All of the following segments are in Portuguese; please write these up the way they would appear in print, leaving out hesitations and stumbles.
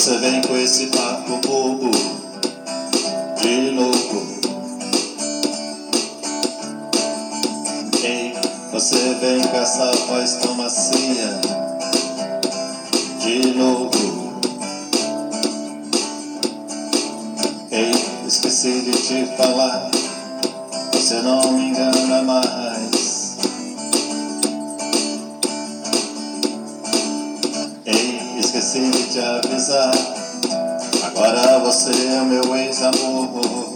Você vem com esse papo bobo de novo. Ei, você vem com essa voz tão macia de novo. Ei, esqueci de te falar, você não me engana mais. Ei, esqueci de te avisar, agora você é meu ex-amor.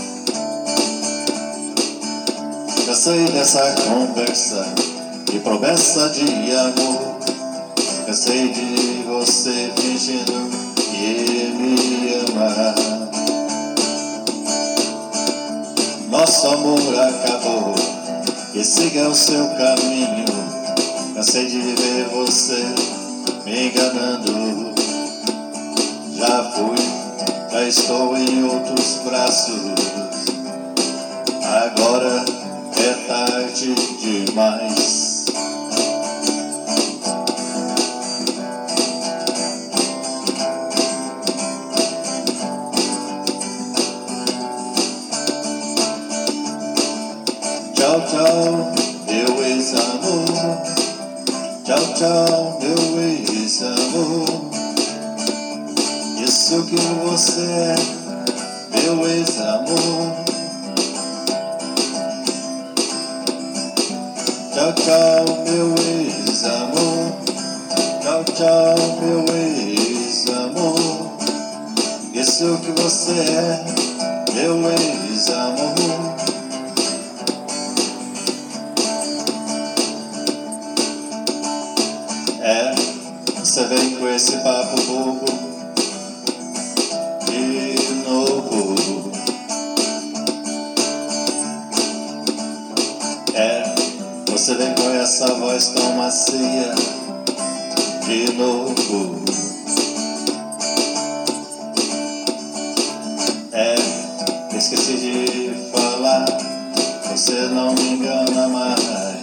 Cansei dessa conversa de promessa de amor. Cansei de você fingindo que me ama. Nosso amor acabou, e siga o seu caminho. Cansei de ver você me enganando. Já fui, já estou em outros braços. Agora é tarde demais. Tchau, tchau, meu ex-amor. Tchau, tchau, meu ex-amor. Isso que você é, meu ex-amor. Tchau, tchau, meu ex-amor. Tchau, tchau, meu ex-amor. Isso que você é, meu ex-amor. É, você vem com esse papo bobo de novo. É, você vem com essa voz tão macia de novo. É, esqueci de falar, você não me engana mais.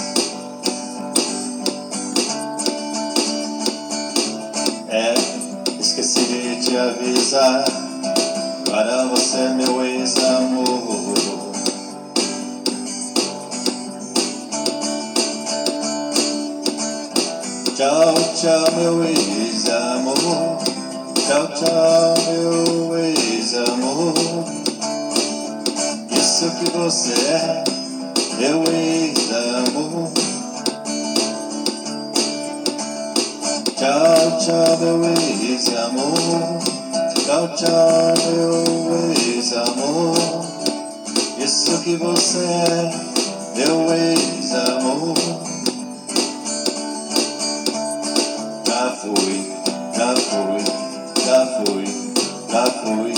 É, esqueci de te avisar, agora você é meu ex-amor. Tchau, tchau, meu ex-amor. Tchau, tchau, meu ex-amor. Isso que você é, meu ex-amor. Tchau, tchau, meu ex-amor. Tchau, tchau, meu ex-amor. Isso que você é, meu ex-amor. Já fui, já fui, já fui, já fui.